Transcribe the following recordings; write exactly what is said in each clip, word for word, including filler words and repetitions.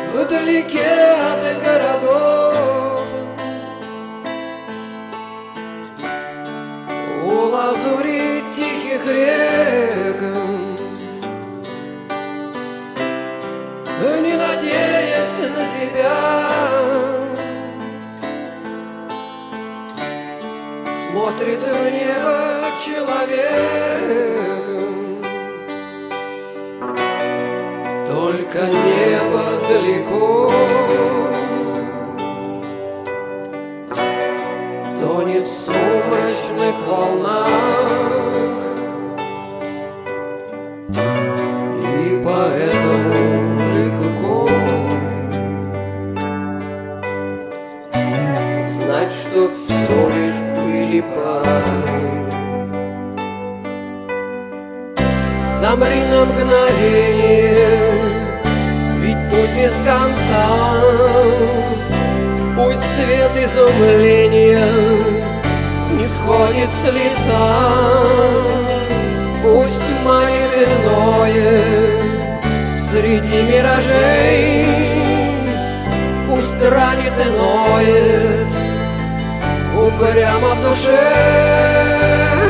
вдалеке от городов, у лазури тихих рек, не надеясь на себя, смотрит в небо человек. Только небо далеко тонет в сумрачных волнах, и поэтому легко знать, что все лишь пыль и пар. Замри на мгновение, ведь путь без конца. Пусть свет изумления не сходит с лица. Пусть манит иное среди миражей. Пусть ранит и ноет упрямо в душе.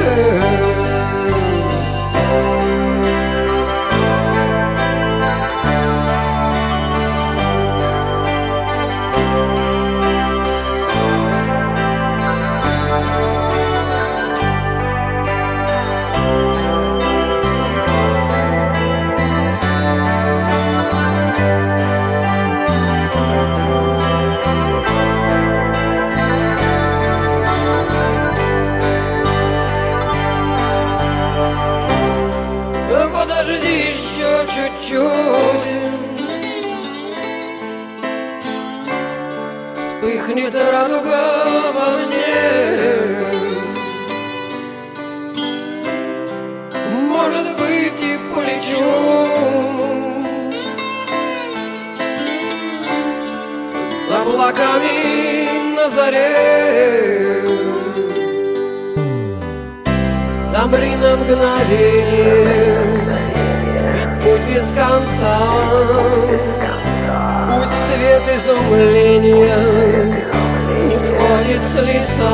Подожди еще чуть-чуть, вспыхнет радуга во мне. Может быть, и полечу с облаками на заре. Замри на мгновение, ведь путь без конца. Пусть свет изумления не сходит с лица.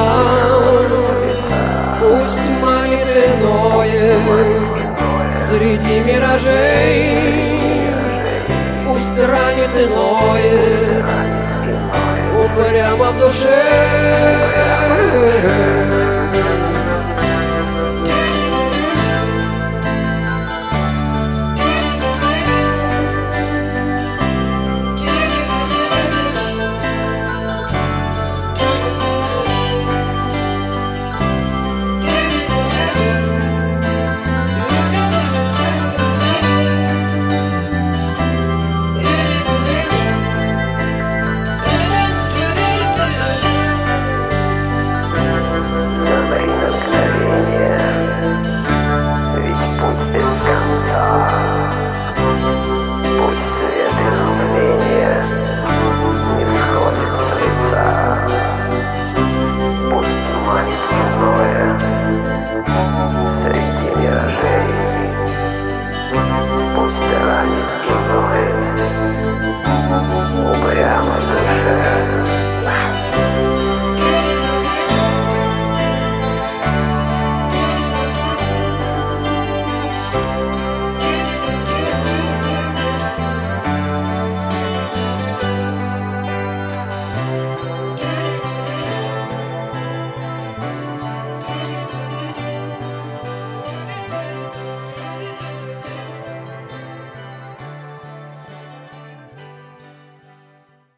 Пусть манит иное среди миражей. Пусть ранит и ноет упрямо в душе.